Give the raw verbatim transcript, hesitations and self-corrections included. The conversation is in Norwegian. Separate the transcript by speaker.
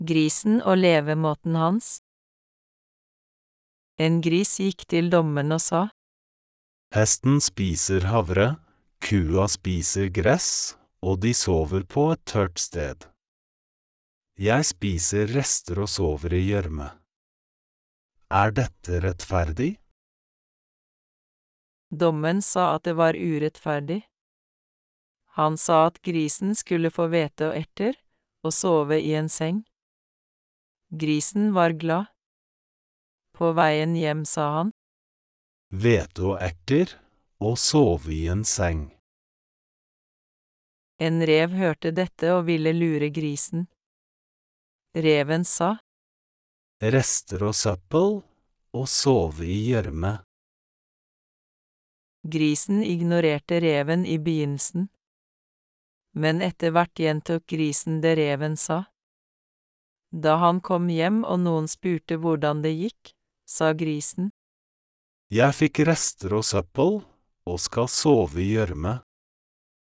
Speaker 1: Grisen og levemåten hans. En gris gikk til dommeren og sa,
Speaker 2: Hesten spiser havre, kua spiser gress, og de sover på et tørt sted. Jeg spiser rester og sover i gjørme. Er dette rettferdig?
Speaker 1: Dommeren sa at det var urettferdig. Han sa at grisen skulle få hvete og erter, og sove i en seng. Grisen var glad. På veien hjem sa han,
Speaker 2: Hvete og erter, og sove i en seng.
Speaker 1: en rev hørte dette og ville lure grisen. Reven sa,
Speaker 2: Rester og søppel, og sove i gjørme.
Speaker 1: grisen ignorerte reven i begynnelsen. Men etter hvert gjentok grisen det reven sa. Da han kom hjem og noen spurte hvordan det gikk, sa grisen,
Speaker 2: Jeg fikk rester og søppel, og skal sove i gjørme.